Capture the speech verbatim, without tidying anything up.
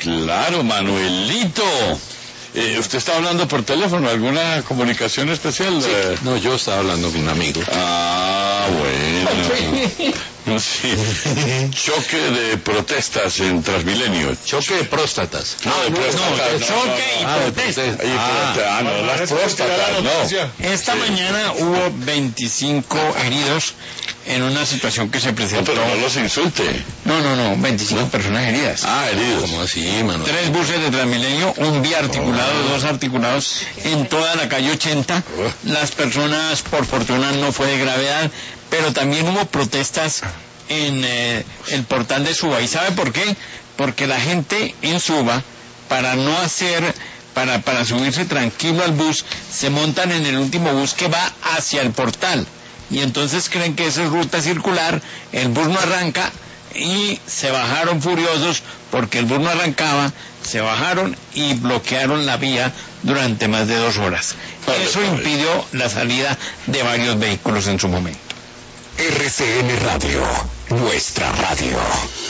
claro, Manuelito. Eh, ¿Usted está hablando por teléfono? ¿Alguna comunicación especial? Sí. No, yo estaba hablando con un amigo. Ah, bueno. No, sí. Choque de protestas en Transmilenio. Choque de próstatas. No, de próstatas. No, no, choque no, y no. protesta. Ah, ah, ah, no, las próstatas, no. Esta Sí. mañana hubo veinticinco heridos en una situación que se No, presentó. pero no los insulte. No, no, no, veinticinco personas heridas. Ah, heridos. ¿Cómo así, Manuel? Tres buses de Transmilenio, un biarticulado, Oh. dos articulados en toda la calle ochenta. Las personas, por fortuna, no fue de gravedad, pero también hubo protestas en eh, el portal de Suba. ¿Y sabe por qué? Porque la gente en Suba, para no hacer, para, para subirse tranquilo al bus, se montan en el último bus que va hacia el portal. Y entonces creen que esa es ruta circular, el bus no arranca y se bajaron furiosos porque el bus no arrancaba, se bajaron y bloquearon la vía durante más de dos horas. Eso impidió la salida de varios vehículos en su momento. R C N Radio, nuestra radio.